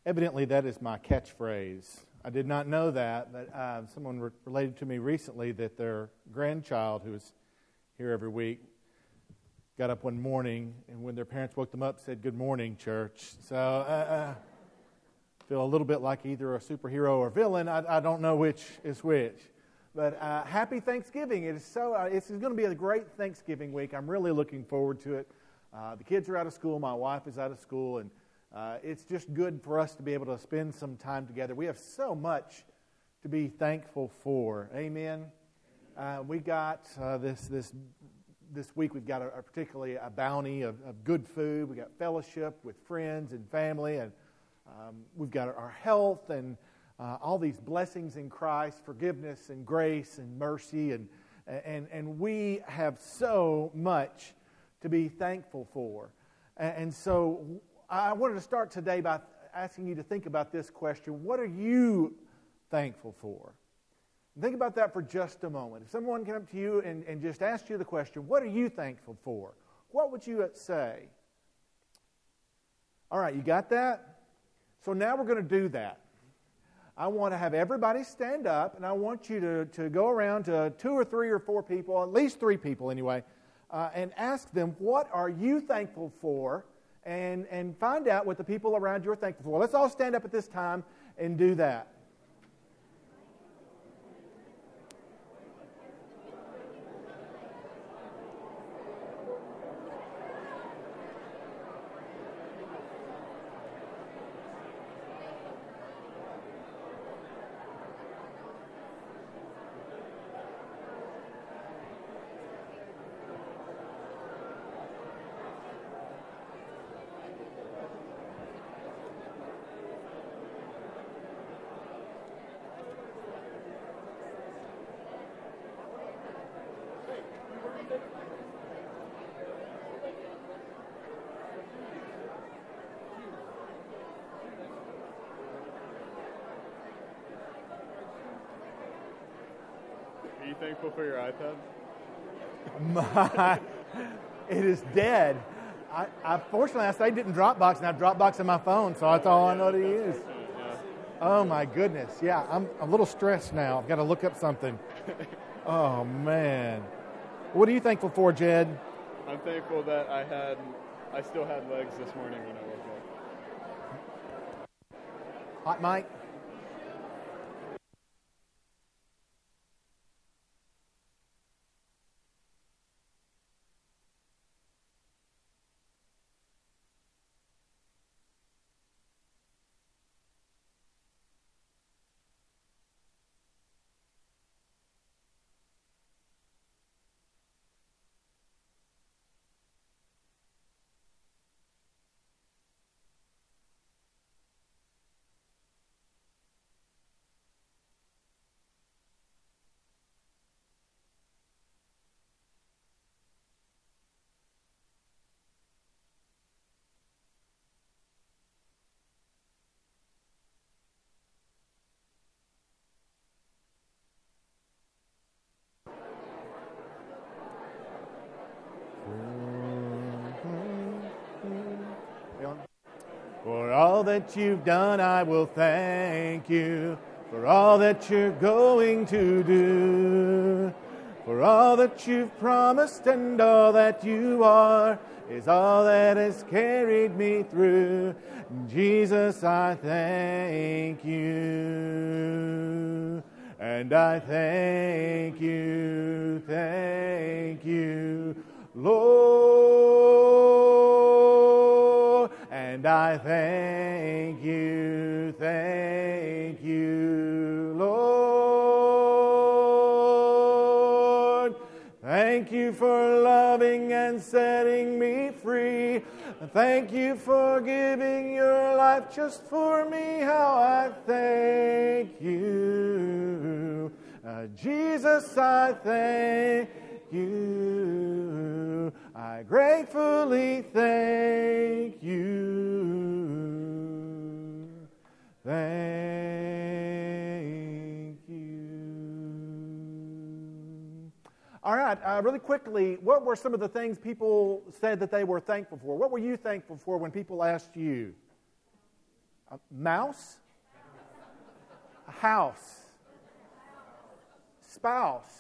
Evidently, that is my catchphrase. I did not know that, but someone related to me recently that their grandchild, who is here every week, got up one morning, and when their parents woke them up, said, "Good morning, church." So I feel a little bit like either a superhero or villain. I don't know which is which. But happy Thanksgiving. It's going to be a great Thanksgiving week. I'm really looking forward to it. The kids are out of school. My wife is out of school, and it's just good for us to be able to spend some time together. We have so much to be thankful for. Amen. We got this week. We've got particularly a bounty of good food. We got fellowship with friends and family, and we've got our health and all these blessings in Christ, forgiveness and grace and mercy, and we have so much to be thankful for. And so I wanted to start today by asking you to think about this question: what are you thankful for? Think about that for just a moment. If someone came up to you and just asked you the question, what are you thankful for? What would you say? All right, you got that? So now we're going to do that. I want to have everybody stand up, and I want you to go around to 2 or 3 or 4 people, at least 3 people anyway, and ask them, what are you thankful for? And find out what the people around you are thankful for. Let's all stand up at this time and do that. Are you thankful for your iPad? It is dead. Fortunately, I saved it in Dropbox, and I have Dropbox on my phone, so that's all I know to use. Oh, my goodness. Yeah, I'm a little stressed now. I've got to look up something. Oh, man. What are you thankful for, Jed? I'm thankful that I still had legs this morning when I woke up. Hot Mike? For all that you've done, I will thank you. For all that you're going to do. For all that you've promised and all that you are is all that has carried me through. Jesus, I thank you. And I thank you, Lord. And I thank you, Lord. Thank you for loving and setting me free. Thank you for giving your life just for me. How I thank you. Jesus, I thank you. I gratefully thank you. Thank you. All right, really quickly, what were some of the things people said that they were thankful for? What were you thankful for when people asked you? A mouse? A house? Spouse?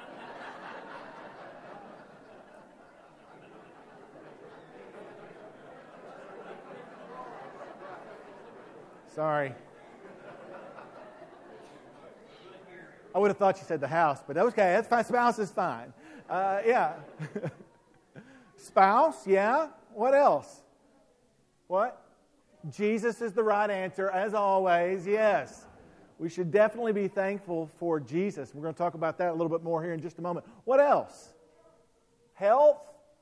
Sorry. I would have thought you said the house, but okay, that's fine. Spouse is fine. Yeah. Spouse, yeah. What else? What? Jesus is the right answer, as always, yes. We should definitely be thankful for Jesus. We're going to talk about that a little bit more here in just a moment. What else? Health?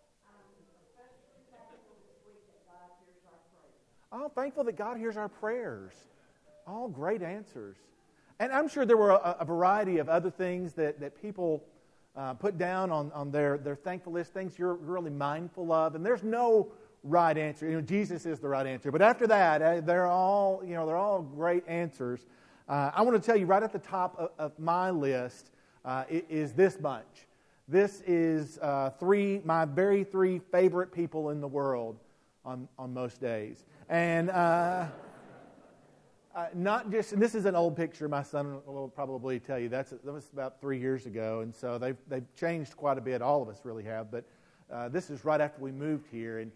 Oh, thankful that God hears our prayers. All great answers. And I'm sure there were a variety of other things that people put down on their thankful list, things you're really mindful of. And there's no right answer. Jesus is the right answer. But after that, they're all great answers. I want to tell you right at the top of my list is this bunch. This is my very three favorite people in the world on most days. And not just, and this is an old picture, my son will probably tell you, that was about 3 years ago, and so they've changed quite a bit, all of us really have, but this is right after we moved here, and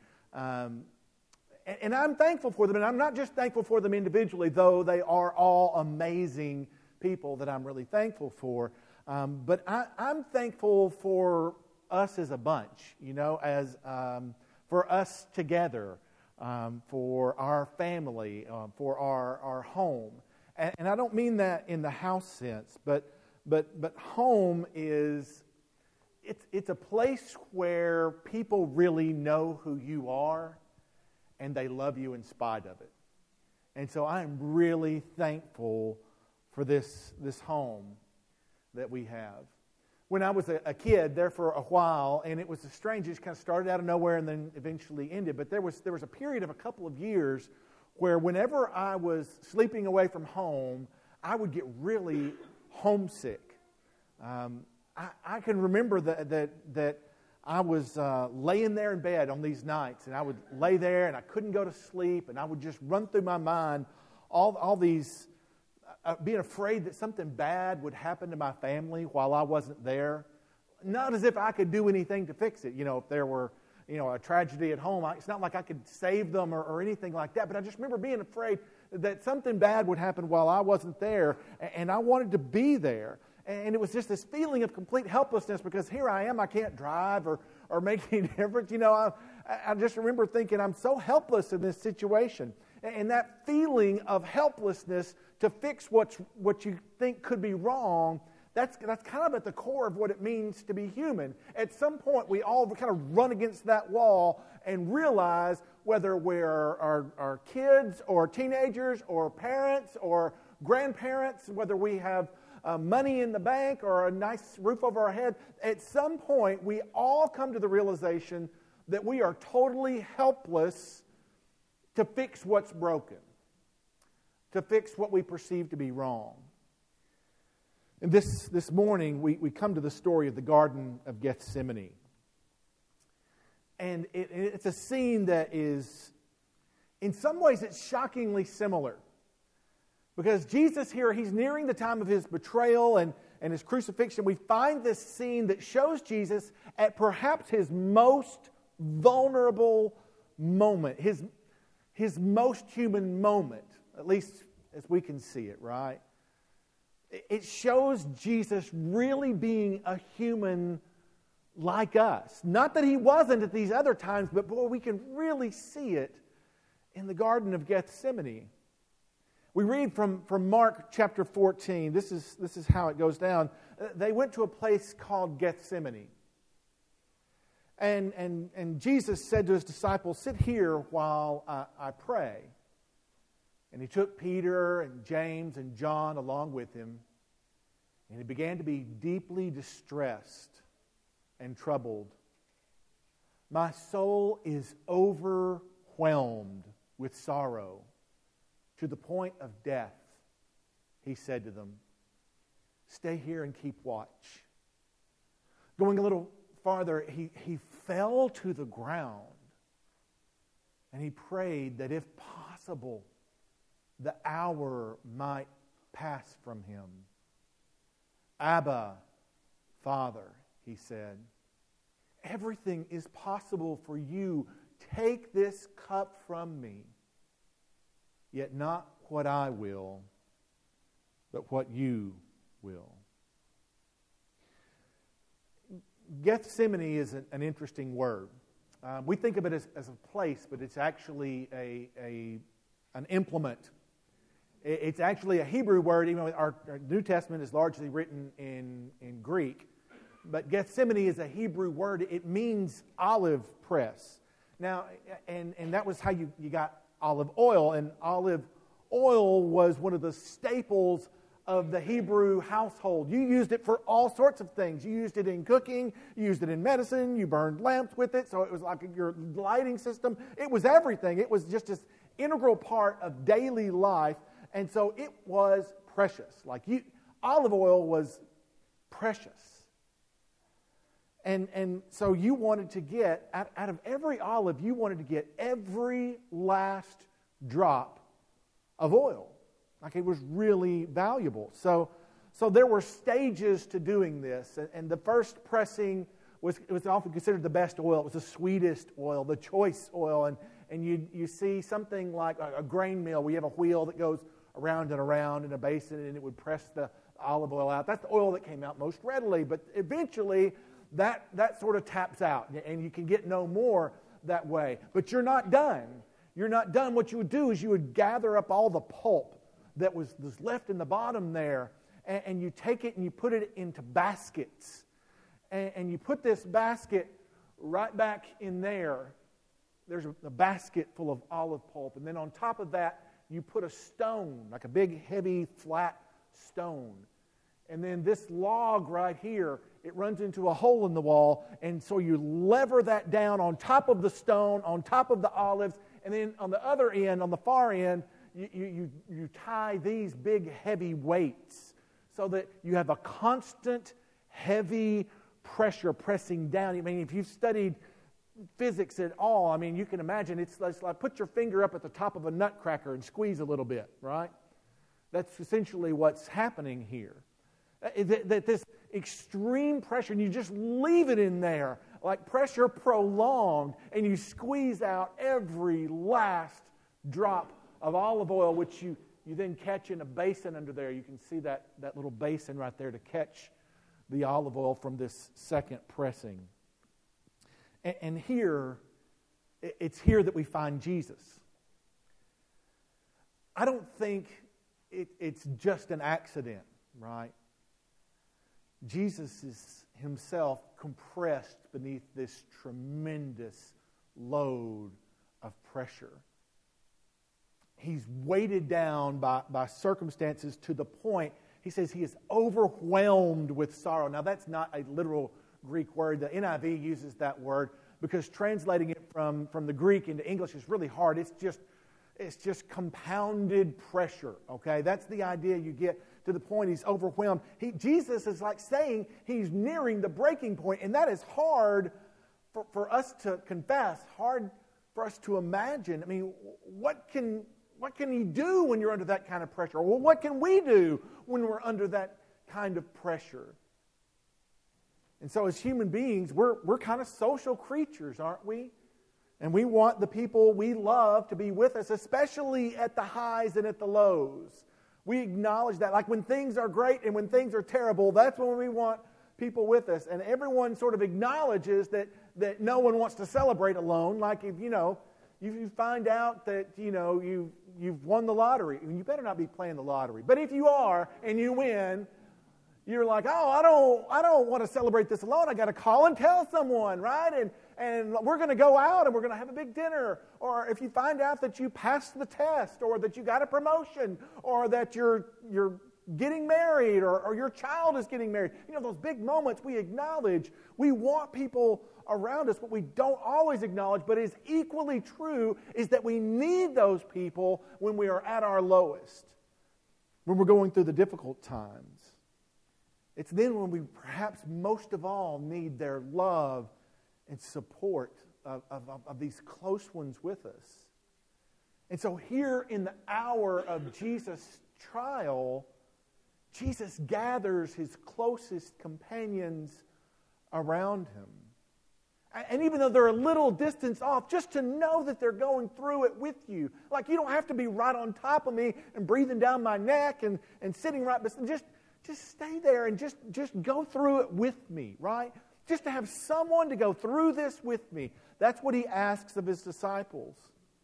I'm thankful for them, and I'm not just thankful for them individually, though they are all amazing people that I'm really thankful for, but I'm thankful for us as a bunch, as for us together, for our family, for our home. And I don't mean that in the house sense, but home is, it's a place where people really know who you are and they love you in spite of it. And so I'm really thankful for this home that we have. When I was a kid there for a while, and it was strange, it just kind of started out of nowhere and then eventually ended, but there was a period of a couple of years where whenever I was sleeping away from home, I would get really homesick. I can remember that I was laying there in bed on these nights, and I would lay there and I couldn't go to sleep, and I would just run through my mind all these, being afraid that something bad would happen to my family while I wasn't there. Not as if I could do anything to fix it. If there were, a tragedy at home, it's not like I could save them or anything like that. But I just remember being afraid that something bad would happen while I wasn't there, and I wanted to be there. And it was just this feeling of complete helplessness because here I am, I can't drive or make any difference. I just remember thinking I'm so helpless in this situation. And that feeling of helplessness to fix what you think could be wrong, that's kind of at the core of what it means to be human. At some point, we all kind of run against that wall and realize whether we're our kids or teenagers or parents or grandparents, whether we have money in the bank or a nice roof over our head, at some point, we all come to the realization that we are totally helpless to fix what's broken, to fix what we perceive to be wrong. And this morning, we come to the story of the Garden of Gethsemane. And it's a scene that is, in some ways, it's shockingly similar. Because Jesus here, he's nearing the time of his betrayal and his crucifixion. We find this scene that shows Jesus at perhaps his most vulnerable moment, his most human moment, at least as we can see it, right? It shows Jesus really being a human like us. Not that he wasn't at these other times, but boy, we can really see it in the Garden of Gethsemane. We read from Mark chapter 14. This is how it goes down. They went to a place called Gethsemane. And Jesus said to his disciples, "Sit here while I pray." And he took Peter and James and John along with him. And he began to be deeply distressed and troubled. "My soul is overwhelmed with sorrow to the point of death," he said to them. "Stay here and keep watch." Going a little farther, he fell to the ground and he prayed that if possible, the hour might pass from him. Abba, Father, he said, everything is possible for you. Take this cup from me, yet not what I will, but what you will. Gethsemane is an interesting word. We think of it as a place, but it's actually an implement. It's actually a Hebrew word, even though our New Testament is largely written in Greek. But Gethsemane is a Hebrew word. It means olive press. Now, and that was how you got olive oil. And olive oil was one of the staples of the Hebrew household. You used it for all sorts of things. You used it in cooking. You used it in medicine. You burned lamps with it. So it was like your lighting system. It was everything. It was just this integral part of daily life. And so it was precious. Olive oil was precious. And so you wanted to get, out of every olive, you wanted to get every last drop of oil. Like it was really valuable. So there were stages to doing this. And the first pressing was often considered the best oil. It was the sweetest oil, the choice oil. And you see something like a grain mill where you have a wheel that goes around and around in a basin, and it would press the olive oil out. That's the oil that came out most readily. But eventually, that sort of taps out, and you can get no more that way. But you're not done. You're not done. What you would do is you would gather up all the pulp that was left in the bottom there, and you take it and you put it into baskets. And you put this basket right back in there. There's a basket full of olive pulp. And then on top of that, you put a stone, like a big, heavy, flat stone. And then this log right here, it runs into a hole in the wall. And so you lever that down on top of the stone, on top of the olives. And then on the other end, on the far end, you tie these big, heavy weights so that you have a constant, heavy pressure pressing down. I mean, if you've studied physics at all, I mean, you can imagine it's like put your finger up at the top of a nutcracker and squeeze a little bit, right? That's essentially what's happening here. That this extreme pressure, and you just leave it in there, like pressure prolonged, and you squeeze out every last drop of olive oil, which you then catch in a basin under there. You can see that little basin right there to catch the olive oil from this second pressing. And here, it's here that we find Jesus. I don't think it's just an accident, right? Jesus is himself compressed beneath this tremendous load of pressure. He's weighted down by circumstances to the point, he says he is overwhelmed with sorrow. Now that's not a literal Greek word. The NIV uses that word because translating it from the Greek into English is really hard. It's just compounded pressure, okay? That's the idea you get, to the point he's overwhelmed. Jesus is like saying he's nearing the breaking point, and that is hard for us to confess, hard for us to imagine. I mean, what can he do when you're under that kind of pressure? Well, what can we do when we're under that kind of pressure? And so as human beings, we're kind of social creatures, aren't we? And we want the people we love to be with us, especially at the highs and at the lows. We acknowledge that. Like when things are great and when things are terrible, that's when we want people with us. And everyone sort of acknowledges that no one wants to celebrate alone. Like if, you find out that, you've won the lottery. You better not be playing the lottery. But if you are and you win, you're like, oh, I don't want to celebrate this alone. I got to call and tell someone, right? And we're going to go out and we're going to have a big dinner. Or if you find out that you passed the test, or that you got a promotion, or that you're getting married, or your child is getting married. Those big moments we acknowledge. We want people around us. What we don't always acknowledge, but is equally true, is that we need those people when we are at our lowest, when we're going through the difficult times. It's then when we perhaps most of all need their love and support of these close ones with us. And so here in the hour of Jesus' trial, Jesus gathers his closest companions around him. And even though they're a little distance off, just to know that they're going through it with you. Like, you don't have to be right on top of me and breathing down my neck and sitting right beside me. Just stay there and just go through it with me, right? Just to have someone to go through this with me. That's what he asks of his disciples.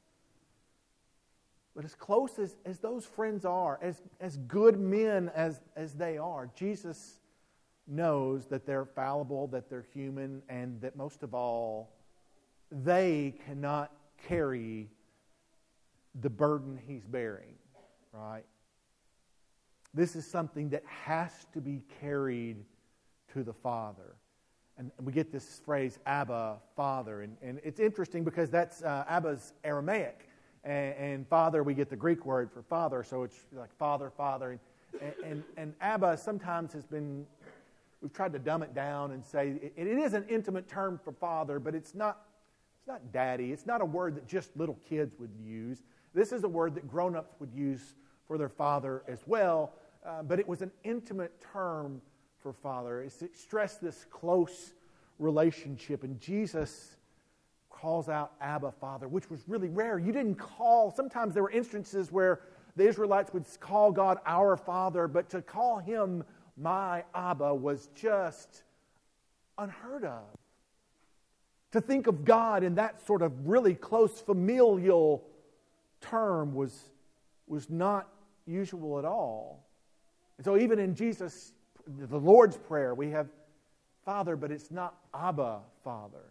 But as close as those friends are, as good men as they are, Jesus knows that they're fallible, that they're human, and that most of all, they cannot carry the burden he's bearing, right? This is something that has to be carried to the Father. And we get this phrase, Abba, Father. And it's interesting because that's Abba's Aramaic. And Father, we get the Greek word for Father, so it's like Father. And Abba sometimes has been, we've tried to dumb it down and say, it is an intimate term for Father, but it's not Daddy. It's not a word that just little kids would use. This is a word that grown-ups would use for their father as well, but it was an intimate term for Father. It stressed this close relationship, and Jesus calls out Abba, Father, which was really rare. You didn't call, sometimes there were instances where the Israelites would call God our Father, but to call him my Abba was just unheard of. To think of God in that sort of really close familial term was not usual at all. And so even in Jesus, the Lord's Prayer, we have Father, but it's not Abba, Father.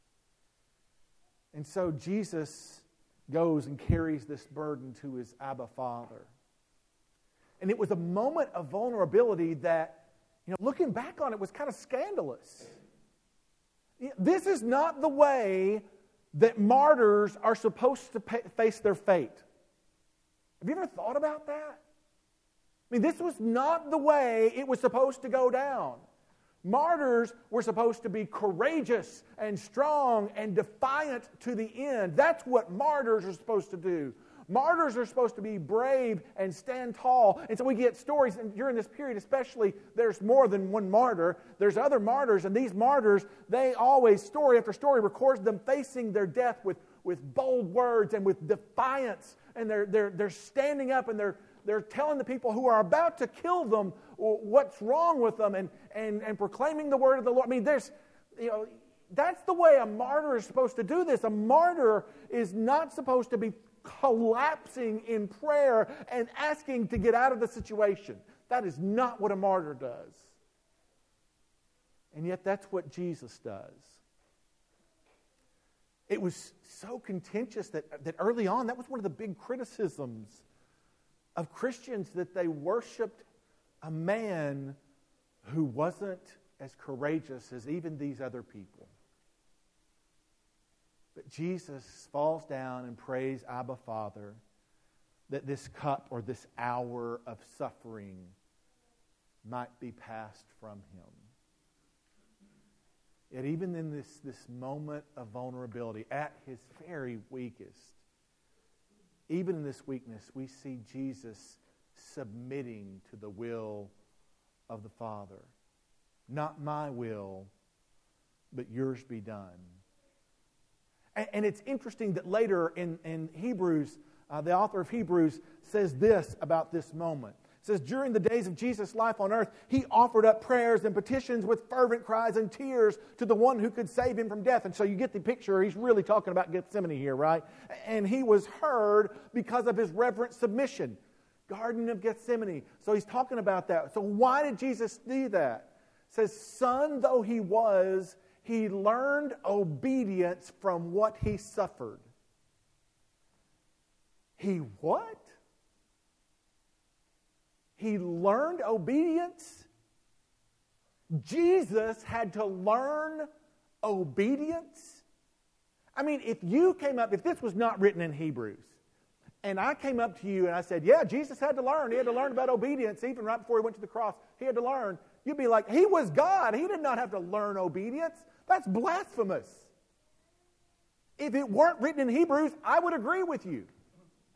And so Jesus goes and carries this burden to his Abba, Father. And it was a moment of vulnerability that, looking back on it, was kind of scandalous. This is not the way that martyrs are supposed to face their fate. Have you ever thought about that? This was not the way it was supposed to go down. Martyrs were supposed to be courageous and strong and defiant to the end. That's what martyrs are supposed to do. Martyrs are supposed to be brave and stand tall. And so we get stories, and during this period especially, there's more than one martyr. There's other martyrs, and these martyrs, they always, story after story, records them facing their death with bold words and with defiance. And they're standing up and they're telling the people who are about to kill them what's wrong with them and proclaiming the word of the Lord. That's the way a martyr is supposed to do this. A martyr is not supposed to be collapsing in prayer and asking to get out of the situation. That is not what a martyr does. And yet that's what Jesus does. It was so contentious that early on, that was one of the big criticisms of Christians, that they worshiped a man who wasn't as courageous as even these other people. But Jesus falls down and prays Abba, Father, that this cup or this hour of suffering might be passed from him. Yet even in this moment of vulnerability, at his very weakest, even in this weakness, we see Jesus submitting to the will of the Father. Not my will, but yours be done. And it's interesting that later in Hebrews, the author of Hebrews says this about this moment. It says, during the days of Jesus' life on earth, he offered up prayers and petitions with fervent cries and tears to the one who could save him from death. And so you get the picture. He's really talking about Gethsemane here, right? And he was heard because of his reverent submission. Garden of Gethsemane. So he's talking about that. So why did Jesus do that? It says, son though he was, he learned obedience from what he suffered. He what? He learned obedience? Jesus had to learn obedience? if this was not written in Hebrews, and I came up to you and I said, yeah, Jesus had to learn. He had to learn about obedience even right before he went to the cross. He had to learn. You'd be like, he was God. He did not have to learn obedience. That's blasphemous. If it weren't written in Hebrews, I would agree with you.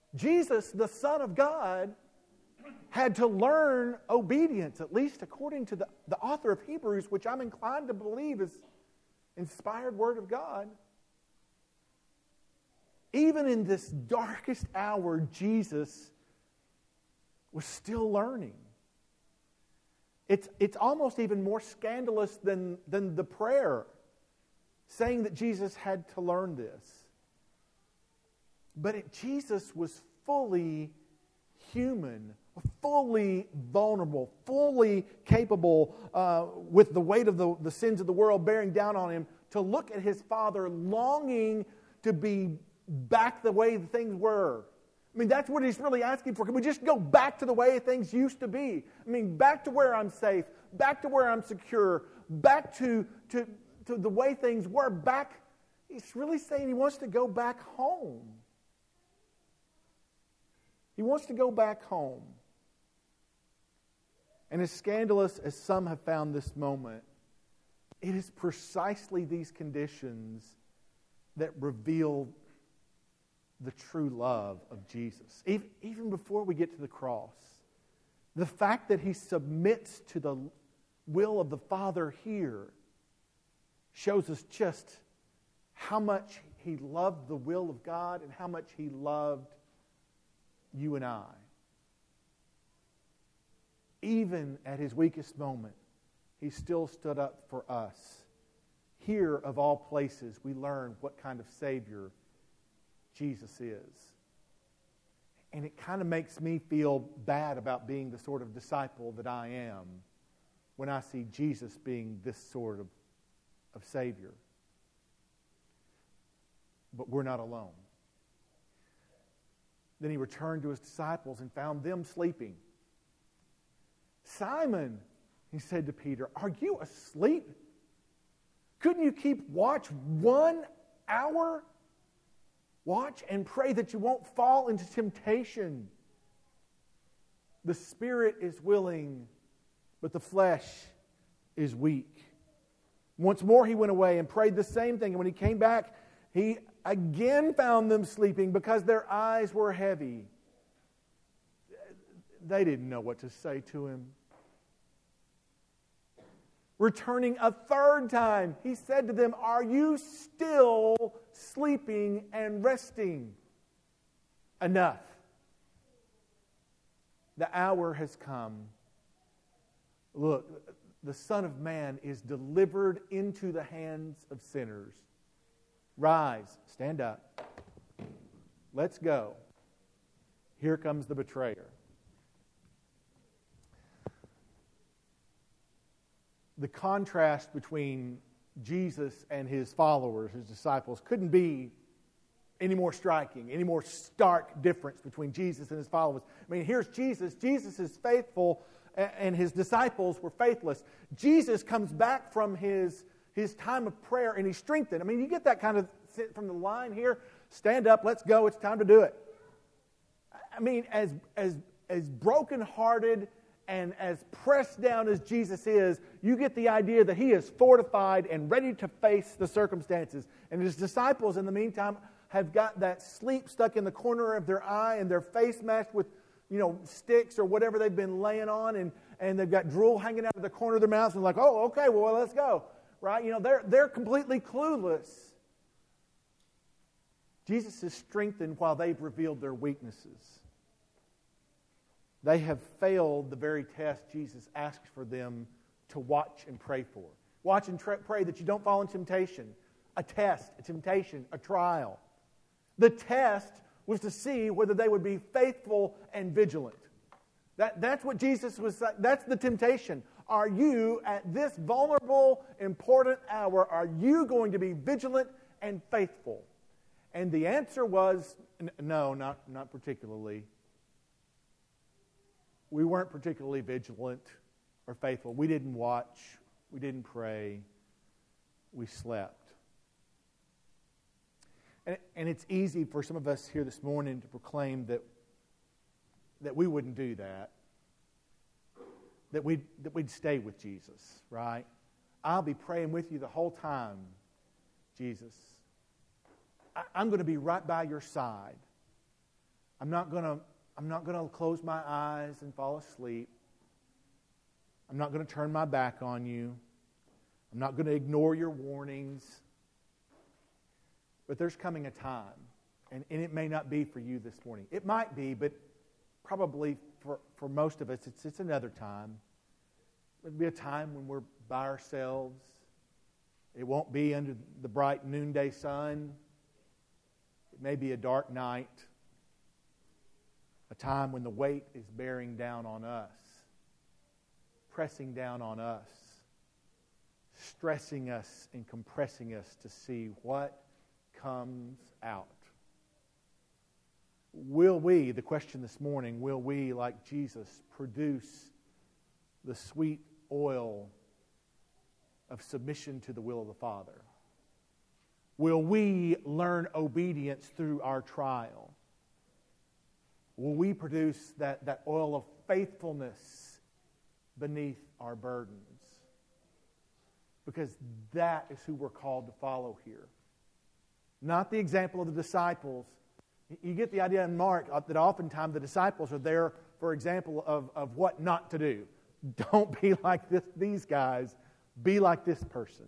Jesus, the Son of God, had to learn obedience, at least according to the author of Hebrews, which I'm inclined to believe is inspired Word of God. Even in this darkest hour, Jesus was still learning. It's almost even more scandalous than the prayer, saying that Jesus had to learn this. But Jesus was fully human, fully vulnerable, fully capable, with the weight of the sins of the world bearing down on him, to look at his Father, longing to be back the way things were. I mean, that's what he's really asking for. Can we just go back to the way things used to be? I mean, back to where I'm safe, back to where I'm secure, back to the way things were, back. He's really saying he wants to go back home. He wants to go back home. And as scandalous as some have found this moment, it is precisely these conditions that reveal the true love of Jesus. Even before we get to the cross, the fact that he submits to the will of the Father here shows us just how much he loved the will of God and how much he loved you and I. Even at his weakest moment, he still stood up for us. Here, of all places, we learn what kind of Savior Jesus is. And it kind of makes me feel bad about being the sort of disciple that I am when I see Jesus being this sort of Savior. But we're not alone. Then he returned to his disciples and found them sleeping. Simon, he said to Peter, are you asleep? Couldn't you keep watch 1 hour? Watch and pray that you won't fall into temptation. The spirit is willing, but the flesh is weak. Once more he went away and prayed the same thing. And when he came back, he again found them sleeping because their eyes were heavy. They didn't know what to say to him. Returning a third time, he said to them, are you still sleeping and resting? Enough. The hour has come. Look, the Son of Man is delivered into the hands of sinners. Rise, stand up. Let's go. Here comes the betrayer. The contrast between Jesus and his followers, his disciples, couldn't be any more striking, any more stark difference between Jesus and his followers. I mean, here's Jesus. Jesus is faithful, and his disciples were faithless. Jesus comes back from his time of prayer, and he's strengthened. I mean, you get that kind of from the line here. Stand up, let's go, it's time to do it. I mean, as brokenhearted and as pressed down as Jesus is, you get the idea that he is fortified and ready to face the circumstances. And his disciples, in the meantime, have got that sleep stuck in the corner of their eye and their face mashed with, sticks or whatever they've been laying on, and they've got drool hanging out of the corner of their mouths, and like, oh, okay, well, let's go. Right? They're completely clueless. Jesus is strengthened while they've revealed their weaknesses. They have failed the very test Jesus asked for them to watch and pray for. Watch and pray that you don't fall in temptation. A test, a temptation, a trial. The test was to see whether they would be faithful and vigilant. That's what Jesus was saying. That's the temptation. Are you, at this vulnerable, important hour, are you going to be vigilant and faithful? And the answer was, no, not particularly. We weren't particularly vigilant or faithful. We didn't watch. We didn't pray. We slept. And it's easy for some of us here this morning to proclaim that we wouldn't do that. That we'd stay with Jesus, right? I'll be praying with you the whole time, Jesus. I'm going to be right by your side. I'm not going to close my eyes and fall asleep. I'm not going to turn my back on you. I'm not going to ignore your warnings. But there's coming a time, and it may not be for you this morning. It might be, but probably for most of us, it's another time. It'll be a time when we're by ourselves. It won't be under the bright noonday sun. It may be a dark night. A time when the weight is bearing down on us, pressing down on us, stressing us and compressing us to see what comes out. Will we, the question this morning, will we, like Jesus, produce the sweet oil of submission to the will of the Father? Will we learn obedience through our trial? Will we produce that oil of faithfulness beneath our burdens? Because that is who we're called to follow here. Not the example of the disciples. You get the idea in Mark that oftentimes the disciples are there for example of what not to do. Don't be like these guys. Be like this person.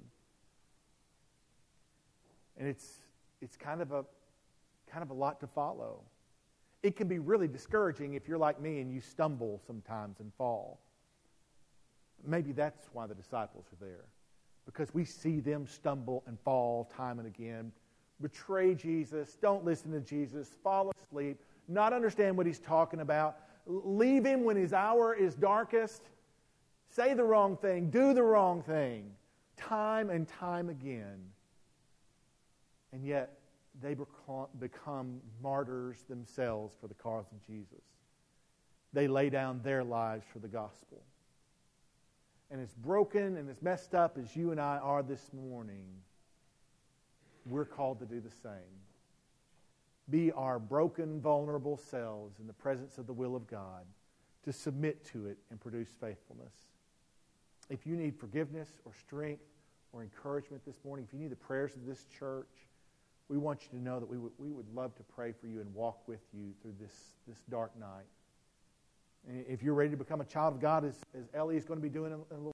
And it's kind of a lot to follow. It can be really discouraging if you're like me and you stumble sometimes and fall. Maybe that's why the disciples are there. Because we see them stumble and fall time and again. Betray Jesus, don't listen to Jesus, fall asleep, not understand what he's talking about, leave him when his hour is darkest, say the wrong thing, do the wrong thing, time and time again. And yet, they become martyrs themselves for the cause of Jesus. They lay down their lives for the gospel. And as broken and as messed up as you and I are this morning, we're called to do the same. Be our broken, vulnerable selves in the presence of the will of God, to submit to it and produce faithfulness. If you need forgiveness or strength or encouragement this morning, if you need the prayers of this church, we want you to know that we would love to pray for you and walk with you through this dark night. And if you're ready to become a child of God, as Ellie is going to be doing in a little